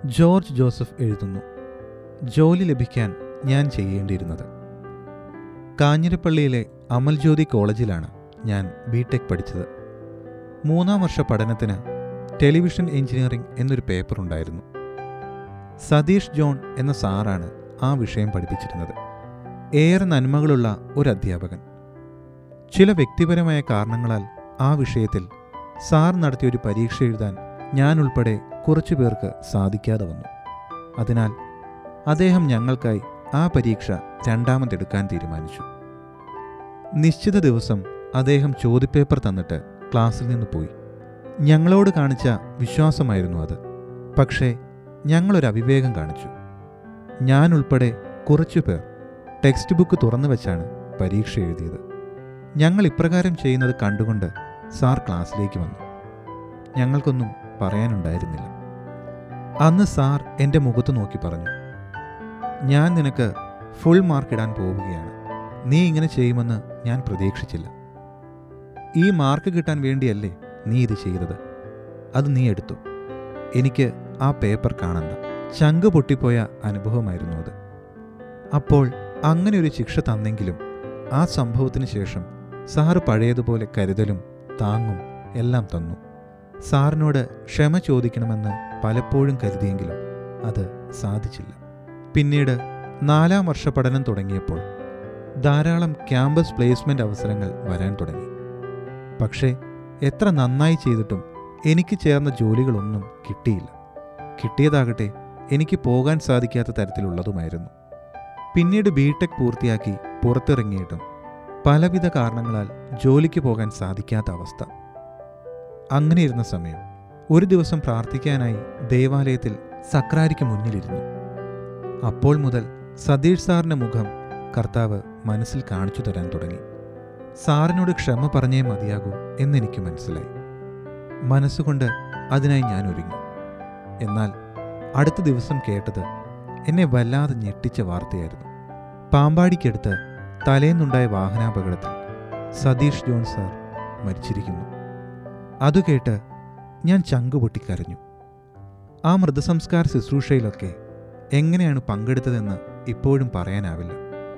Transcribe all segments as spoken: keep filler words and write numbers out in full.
George Joseph എഴുതുന്നു. ജോലി ലഭിക്കാൻ ഞാൻ ചെയ്യേണ്ടിയിരുന്നത്. കാഞ്ഞിരപ്പള്ളിയിലെ അമൽജ്യോതി കോളേജിലാണ് ഞാൻ ബി ടെക് പഠിച്ചത്. മൂന്നാം വർഷ പഠനത്തിന് ടെലിവിഷൻ എഞ്ചിനീയറിംഗ് എന്നൊരു പേപ്പറുണ്ടായിരുന്നു. സതീഷ് ജോൺ എന്ന സാറാണ് ആ വിഷയം പഠിപ്പിച്ചിരുന്നത്. ഏറെ നന്മകളുള്ള ഒരു അധ്യാപകൻ. ചില വ്യക്തിപരമായ കാരണങ്ങളാൽ ആ വിഷയത്തിൽ സാർ നടത്തിയൊരു പരീക്ഷ എഴുതാൻ ഞാൻ ഉൾപ്പെടെ കുറച്ചു പേർക്ക് സാധിക്കാതെ വന്നു. അതിനാൽ അദ്ദേഹം ഞങ്ങൾക്കായി ആ പരീക്ഷ രണ്ടാമതെടുക്കാൻ തീരുമാനിച്ചു. നിശ്ചിത ദിവസം അദ്ദേഹം ചോദ്യപേപ്പർ തന്നിട്ട് ക്ലാസ്സിൽ നിന്ന് പോയി. ഞങ്ങളോട് കാണിച്ച വിശ്വാസമായിരുന്നു അത്. പക്ഷേ ഞങ്ങളൊരു അവിവേകം കാണിച്ചു. ഞാൻ ഉൾപ്പെടെ കുറച്ചു പേർ ടെക്സ്റ്റ് ബുക്ക് തുറന്നു വെച്ചാണ് പരീക്ഷ എഴുതിയത്. ഞങ്ങൾ ഇപ്രകാരം ചെയ്യുന്നത് കണ്ടുകൊണ്ട് സാർ ക്ലാസ്സിലേക്ക് വന്നു. ഞങ്ങൾക്കൊന്നും പറയാനുണ്ടായിരുന്നില്ല. അന്ന് സാർ എൻ്റെ മുഖത്ത് നോക്കി പറഞ്ഞു, ഞാൻ നിനക്ക് ഫുൾ മാർക്ക് ഇടാൻ പോവുകയാണ്. നീ ഇങ്ങനെ ചെയ്യുമെന്ന് ഞാൻ പ്രതീക്ഷിച്ചില്ല. ഈ മാർക്ക് കിട്ടാൻ വേണ്ടിയല്ലേ നീ ഇത് ചെയ്തത്. അത് നീ എടുത്തു. എനിക്ക് ആ പേപ്പർ കാണണ്ട. ചങ്ക് പൊട്ടിപ്പോയ അനുഭവമായിരുന്നു അത്. അപ്പോൾ അങ്ങനെ ഒരു ശിക്ഷ തന്നെങ്കിലും ആ സംഭവത്തിന് ശേഷം സാറ് പഴയതുപോലെ കരുതലും താങ്ങും എല്ലാം തന്നു. സാറിനോട് ക്ഷമ ചോദിക്കണമെന്ന് പലപ്പോഴും കരുതിയെങ്കിലും അത് സാധിച്ചില്ല. പിന്നീട് നാലാം വർഷ പഠനം തുടങ്ങിയപ്പോൾ ധാരാളം ക്യാമ്പസ് പ്ലേസ്മെൻ്റ് അവസരങ്ങൾ വരാൻ തുടങ്ങി. പക്ഷേ എത്ര നന്നായി ചെയ്തിട്ടും എനിക്ക് ചേർന്ന ജോലികളൊന്നും കിട്ടിയില്ല. കിട്ടിയതാകട്ടെ എനിക്ക് പോകാൻ സാധിക്കാത്ത തരത്തിലുള്ളതുമായിരുന്നു. പിന്നീട് ബി ടെക് പൂർത്തിയാക്കി പുറത്തിറങ്ങിയിട്ടും പലവിധ കാരണങ്ങളാൽ ജോലിക്ക് പോകാൻ സാധിക്കാത്ത അവസ്ഥ. അങ്ങനെയിരുന്ന സമയം ഒരു ദിവസം പ്രാർത്ഥിക്കാനായി ദേവാലയത്തിൽ സക്രാരിക്ക് മുന്നിലിരുന്നു. അപ്പോൾ മുതൽ സതീഷ് സാറിൻ്റെ മുഖം കർത്താവ് മനസ്സിൽ കാണിച്ചു തരാൻ തുടങ്ങി. സാറിനോട് ക്ഷമ പറഞ്ഞേ മതിയാകൂ എന്നെനിക്ക് മനസ്സിലായി. മനസ്സുകൊണ്ട് അതിനായി ഞാൻ ഒരുങ്ങി. എന്നാൽ അടുത്ത ദിവസം കേട്ടത് എന്നെ വല്ലാതെ ഞെട്ടിച്ച വാർത്തയായിരുന്നു. പാമ്പാടിക്കടുത്ത് തലേന്നുണ്ടായ വാഹനാപകടത്തിൽ സതീഷ് ജോൺ സാർ മരിച്ചിരിക്കുന്നു. അതു കേട്ട് ഞാൻ ചങ്കുപൊട്ടിക്കരഞ്ഞു. ആ മൃതസംസ്കാര ശുശ്രൂഷയിലൊക്കെ എങ്ങനെയാണ് പങ്കെടുത്തതെന്ന് ഇപ്പോഴും പറയാനാവില്ല.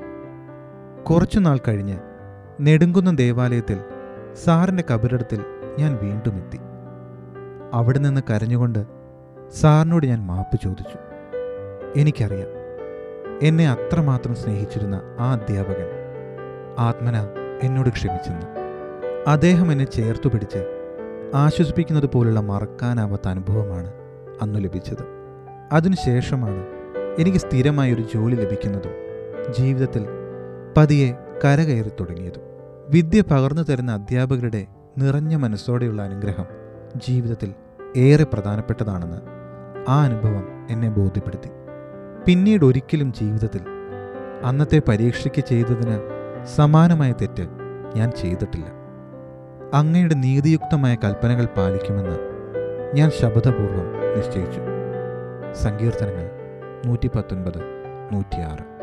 കുറച്ചുനാൾ കഴിഞ്ഞ് നെടുങ്കുന്നം ദേവാലയത്തിൽ സാറിൻ്റെ കബറിടത്തിൽ ഞാൻ വീണ്ടും എത്തി. അവിടെ നിന്ന് കരഞ്ഞുകൊണ്ട് സാറിനോട് ഞാൻ മാപ്പ് ചോദിച്ചു. എനിക്കറിയാം, എന്നെ അത്രമാത്രം സ്നേഹിച്ചിരുന്ന ആ അധ്യാപകൻ ആത്മന എന്നോട് ക്ഷമിച്ചെന്ന്. അദ്ദേഹം എന്നെ ചേർത്തു പിടിച്ച് ആശ്വസിപ്പിക്കുന്നത് പോലുള്ള മറക്കാനാവാത്ത അനുഭവമാണ് അന്ന് ലഭിച്ചത്. അതിനുശേഷമാണ് എനിക്ക് സ്ഥിരമായൊരു ജോലി ലഭിക്കുന്നതും ജീവിതത്തിൽ പതിയെ കരകയറി തുടങ്ങിയതും. വിദ്യ പകർന്നു തരുന്ന അധ്യാപകരുടെ നിറഞ്ഞ മനസ്സോടെയുള്ള അനുഗ്രഹം ജീവിതത്തിൽ ഏറെ പ്രധാനപ്പെട്ടതാണെന്ന് ആ അനുഭവം എന്നെ ബോധ്യപ്പെടുത്തി. പിന്നീട് ഒരിക്കലും ജീവിതത്തിൽ അന്നത്തെ പരീക്ഷയ്ക്ക് ചെയ്തതിന് സമാനമായ തെറ്റ് ഞാൻ ചെയ്തിട്ടില്ല. അങ്ങയുടെ നീതിയുക്തമായ കൽപ്പനകൾ പാലിക്കുമെന്ന് ഞാൻ ശപഥപൂർവം നിശ്ചയിച്ചു. സങ്കീർത്തനങ്ങൾ നൂറ്റി പത്തൊൻപത് നൂറ്റിയാറ്.